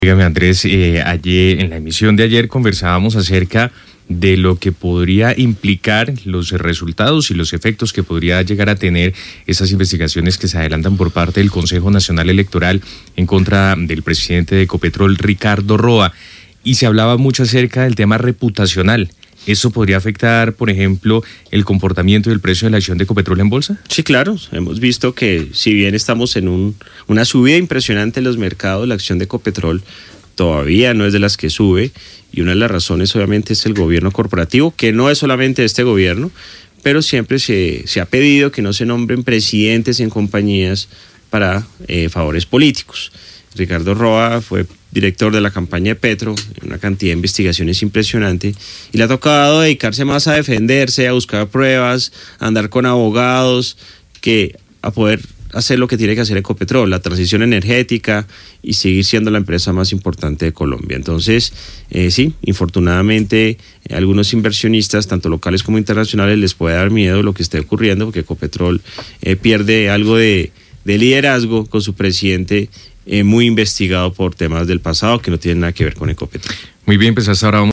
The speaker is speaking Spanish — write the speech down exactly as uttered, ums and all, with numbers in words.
Dígame, Andrés, eh, ayer, en la emisión de ayer conversábamos acerca de lo que podría implicar los resultados y los efectos que podría llegar a tener esas investigaciones que se adelantan por parte del Consejo Nacional Electoral en contra del presidente de Ecopetrol, Ricardo Roa, y se hablaba mucho acerca del tema reputacional. ¿Eso podría afectar, por ejemplo, el comportamiento y el precio de la acción de Ecopetrol en bolsa? Sí, claro. Hemos visto que si bien estamos en un, una subida impresionante en los mercados, la acción de Ecopetrol todavía no es de las que sube, y una de las razones obviamente es el gobierno corporativo, que no es solamente este gobierno, pero siempre se, se ha pedido que no se nombren presidentes en compañías para eh, favores políticos. Ricardo Roa fue director de la campaña de Petro, una cantidad de investigaciones impresionante, y le ha tocado dedicarse más a defenderse, a buscar pruebas, a andar con abogados, que a poder hacer lo que tiene que hacer Ecopetrol, la transición energética y seguir siendo la empresa más importante de Colombia. Entonces, eh, sí, infortunadamente, eh, algunos inversionistas, tanto locales como internacionales, les puede dar miedo lo que esté ocurriendo, porque Ecopetrol eh, pierde algo de, de liderazgo con su presidente eh, muy investigado por temas del pasado que no tienen nada que ver con Ecopetrol. Muy bien, pues hasta ahora vamos